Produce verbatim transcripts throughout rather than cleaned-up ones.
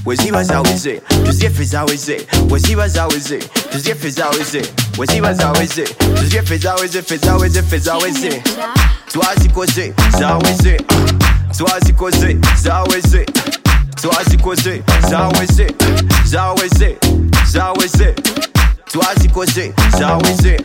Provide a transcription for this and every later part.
Waziwazawize, tuziefizawize, waziwazawize, tuziefizawize, waziwazawize, tuziefizawize, fizawize, fizawize. Twazikoze, zawize, twazikoze, zawize, twazikoze, zawize, zawize, zawize. Twazikoze, zawize,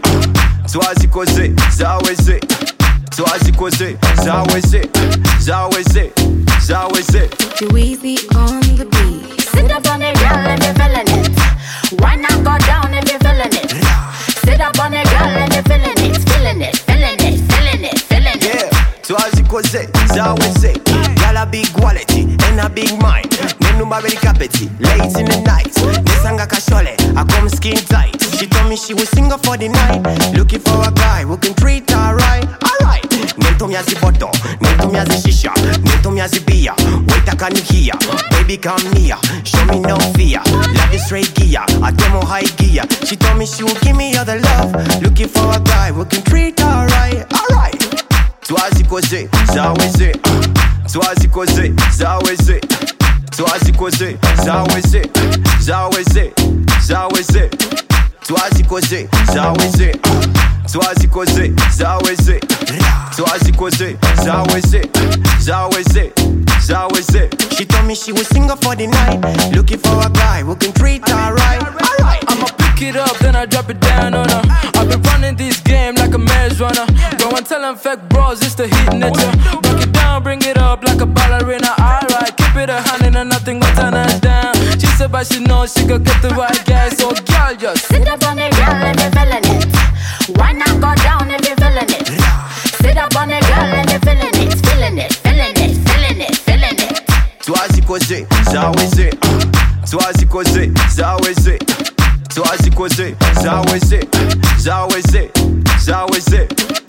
twazikoze, zawize, twazikoze, zawize, zawize, zawize. Too easy on the beat. Sit up on it, girl, if you're feeling it. Why not go down if you're feeling it? Sit up on it, girl, if you're feeling it. Feeling it, feeling it, feeling it, feeling it. Yeah, twazikoze, zawize. Got a big quality and a big mind. Nenuma very capity, late in the night. Nesanga kashole, I come skin tight. She told me she will sing up for the night. Looking for a guy who can treat her right. Alright. Nentomiazi boto, nentomiazi shisha, nentomiazi beer. Wait, I can you hear? Baby, come near. Show me no fear. Love is straight gear, I demo high gear. She told me she will give me other love. Looking for a guy who can treat her right. Alright. Twazikoze, zawize, twazikoze, zawize, twazikoze, zawize, zawize, zawize. Twazikoze, zawize, twazikoze, zawize, twazikoze, zawize, zawize, zawize. She told me she will sing up for the night. Looking for a guy who can treat her right. Alright. I'ma pick it up, then I drop it down on her. I've been running this game like a maze runner. Go and tell them fake bros, it's the hit nature. Break it down, bring it up like a ballerina. Alright, keep it a hand and nothing will turn us down. She said but she knows she could get the right guy. So girl, just sit up on it, girl, if you're feeling it. Why not go down if you're feeling it? Sit up on it, girl, if you're feeling it. Feeling it, feeling it, feeling it, feeling it. Twazikoze, zawize, twazikoze, zawize, twazikoze, zawize, zawize, zawize.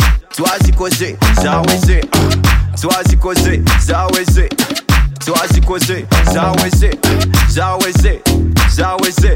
Twazikoze, zawize, twazikoze, zawize, twazikoze, zawize, zawize, zawize.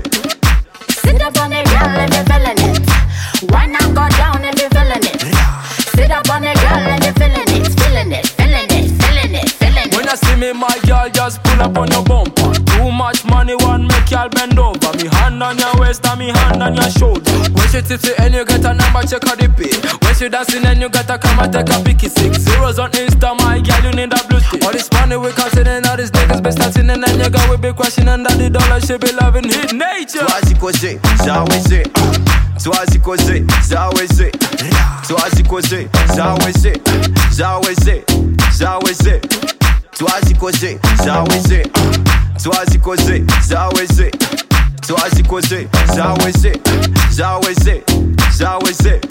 Sit up on it, girl, if you're feeling it. Why not go down if you're feeling it? Sit up on it, girl, if you're feeling it. Feeling it, feeling it, feeling it, feeling it. when you see me, my girl, just pull up on your bumper. Too much money, one make y'all bend over. Me hand on your waist and me hand on your shoulder. When she tipsy and you get a number, check her the pay. When she dancing and you get a camera, take a picky. Six zeros on Insta, my girl, you need a blue stick. All this money we considering, all these niggas be starting, and then you got we be crashing under the dollar. She be loving hit nature. Twazikoze, zawize, twazikoze, zawize, twazikoze, zawize, zawize, zawize. Twazikoze, zawize, twazikoze, zawize, twazikoze, zawize, zawize, zawize.